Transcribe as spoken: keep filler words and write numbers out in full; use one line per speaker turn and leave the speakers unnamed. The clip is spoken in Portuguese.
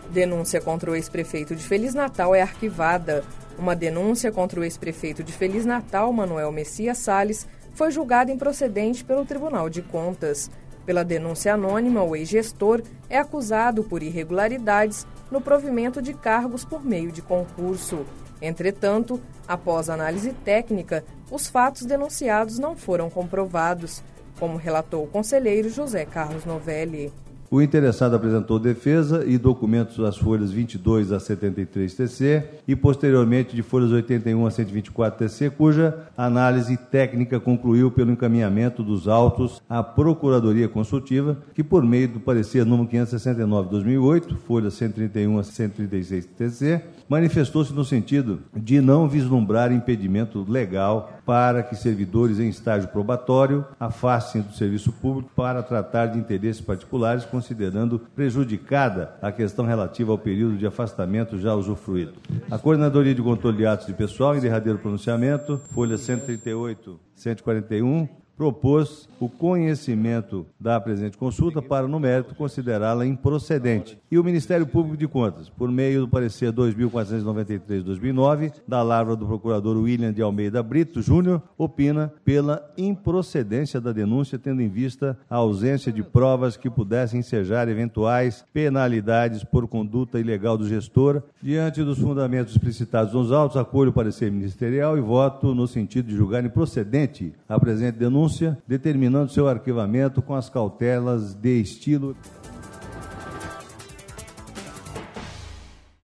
Denúncia contra o ex-prefeito de Feliz Natal é arquivada. Uma denúncia contra o ex-prefeito de Feliz Natal, Manuel Messias Salles, foi julgada improcedente pelo Tribunal de Contas. Pela denúncia anônima, o ex-gestor é acusado por irregularidades no provimento de cargos por meio de concurso. Entretanto, após análise técnica, os fatos denunciados não foram comprovados, como relatou o conselheiro José Carlos Novelli.
O interessado apresentou defesa e documentos das folhas vinte e dois a setenta e três T C e, posteriormente, de folhas oitenta e um a cento e vinte e quatro T C, cuja análise técnica concluiu pelo encaminhamento dos autos à Procuradoria Consultiva, que, por meio do parecer número quinhentos e sessenta e nove de dois mil e oito, folhas cento e trinta e um a cento e trinta e seis T C, manifestou-se no sentido de não vislumbrar impedimento legal para que servidores em estágio probatório afastem do serviço público para tratar de interesses particulares, considerando prejudicada a questão relativa ao período de afastamento já usufruído. A Coordenadoria de Controle de Atos de Pessoal, em derradeiro pronunciamento, folha cento e trinta e oito, cento e quarenta e um, propôs o conhecimento da presente consulta para, no mérito, considerá-la improcedente. E o Ministério Público de Contas, por meio do parecer dois mil quatrocentos e noventa e três de dois mil e nove, da lavra do procurador William de Almeida Brito Júnior, opina pela improcedência da denúncia, tendo em vista a ausência de provas que pudessem ensejar eventuais penalidades por conduta ilegal do gestor. Diante dos fundamentos explicitados nos autos, acolho o parecer ministerial e voto no sentido de julgar improcedente a presente denúncia, determinando seu arquivamento com as cautelas de estilo.